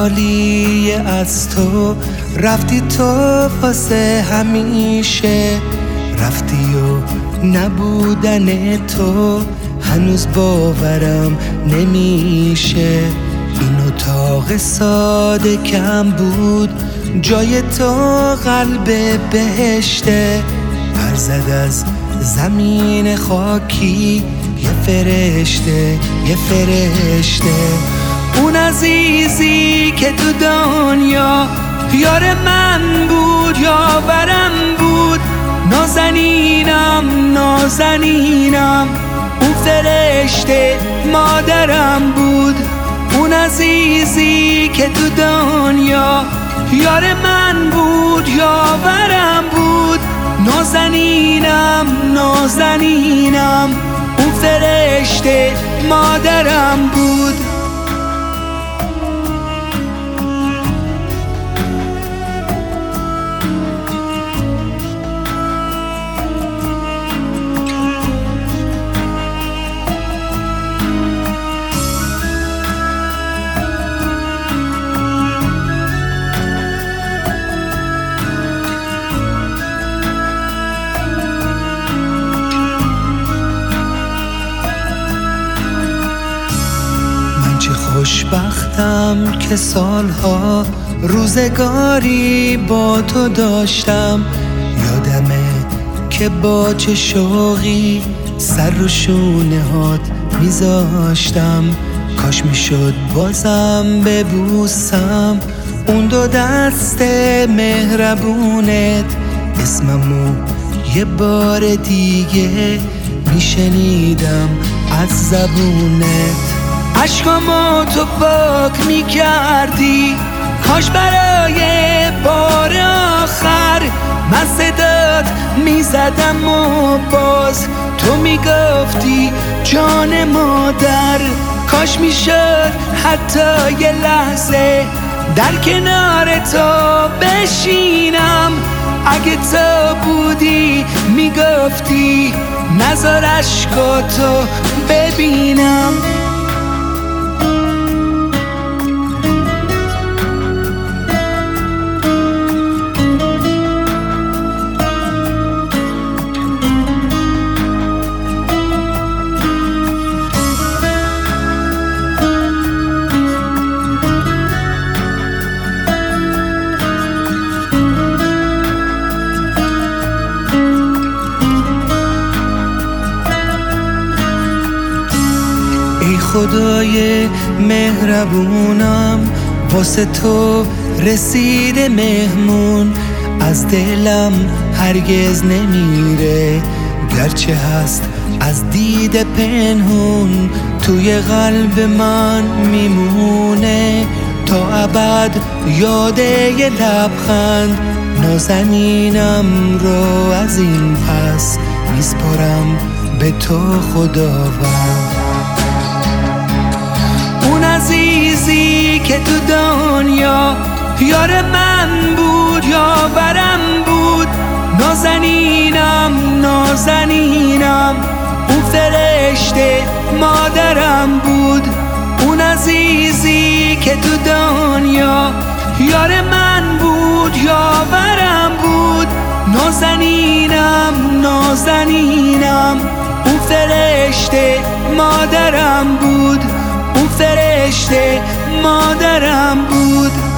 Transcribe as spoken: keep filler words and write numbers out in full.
خالی از تو، رفتی تو واسه همیشه، رفتی و نبودن تو هنوز باورم نمیشه. این اتاق ساده کم بود، جای تو قلب بهشته، پر زد از زمین خاکی یه فرشته، یه فرشته. اون عزیزی که تو دنیا یار من بود، یاورم بود، نازنینم نازنینم. اون فرشته مادرم بود، اون عزیزی که تو دنیا یار من بود، یاورم بود، نازنینم نازنینم. اون فرشته مادرم بود. چه خوشبختم که سالها روزگاری با تو داشتم، یادمه که با چه شوقی سر رو شونه هات میذاشتم. کاش میشد بازم ببوسم اون دو دست مهربونت، اسممو یه بار دیگه میشنیدم از زبونت. عشقامو تو پاک میکردی، کاش برای بار آخر من صدات میزدم و باز تو میگفتی جان مادر. کاش میشد حتی یه لحظه در کنار تو بشینم، اگه تو بودی میگفتی نذار عشقاتو ببینم. ای خدای مهربونم، واسه تو رسیده مهمون، از دلم هرگز نمیره، گرچه هست از دید پنهون، توی قلب من میمونه تا ابد. یاده یه لبخند نازنینم رو از این پس میسپارم به تو خداوند. اون عزیزی که تو دنیا یار من بود، یاورم بود، نازنینم نازنینم. اون فرشته مادرم بود، اون عزیزی که تو دنیا یار من بود، یاورم بود، نازنینم نازنینم. اون فرشته مادرم بود، اون فرشته مادرم بود.